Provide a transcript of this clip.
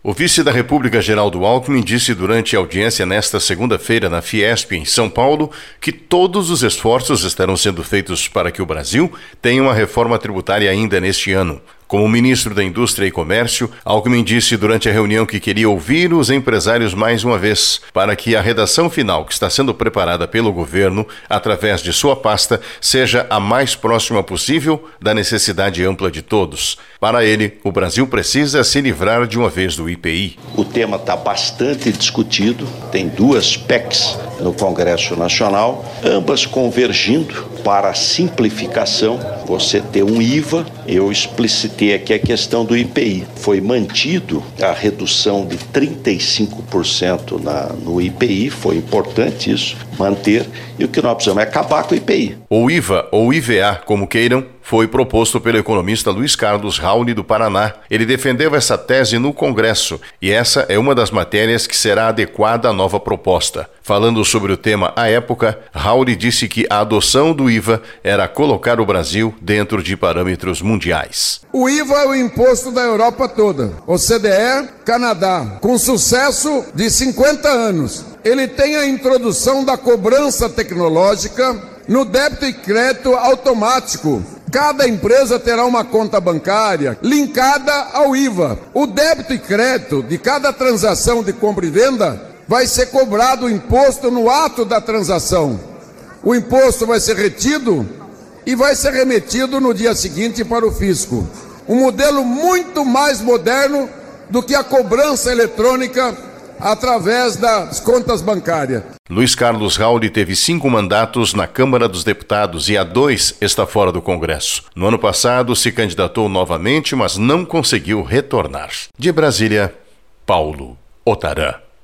O vice da República, Geraldo Alckmin, disse durante a audiência nesta segunda-feira na Fiesp, em São Paulo, que todos os esforços estarão sendo feitos para que o Brasil tenha uma reforma tributária ainda neste ano. Como ministro da Indústria e Comércio, Alckmin disse durante a reunião que queria ouvir os empresários mais uma vez, para que a redação final que está sendo preparada pelo governo, através de sua pasta, seja a mais próxima possível da necessidade ampla de todos. Para ele, o Brasil precisa se livrar de uma vez do IPI. O tema está bastante discutido, tem duas PECs no Congresso Nacional, ambas convergindo para a simplificação. Você ter um IVA, eu explicitei aqui a questão do IPI. Foi mantido a redução de 35% no IPI, foi importante isso, manter, e o que nós precisamos é acabar com o IPI. O IVA ou IVA, como queiram, foi proposto pelo economista Luiz Carlos Rauli do Paraná. Ele defendeu essa tese no Congresso e essa é uma das matérias que será adequada à nova proposta. Falando sobre o tema à época, Rauli disse que a adoção do IVA era colocar o Brasil dentro de parâmetros mundiais. O IVA é o imposto da Europa toda, OCDE, Canadá, com sucesso de 50 anos. Ele tem a introdução da cobrança tecnológica no débito e crédito automático. Cada empresa terá uma conta bancária linkada ao IVA. O débito e crédito de cada transação de compra e venda vai ser cobrado o imposto no ato da transação. O imposto vai ser retido e vai ser remetido no dia seguinte para o fisco. Um modelo muito mais moderno do que a cobrança eletrônica através das contas bancárias. Luiz Carlos Rauli teve 5 mandatos na Câmara dos Deputados e há 2 está fora do Congresso. No ano passado se candidatou novamente, mas não conseguiu retornar. De Brasília, Paulo Otarã.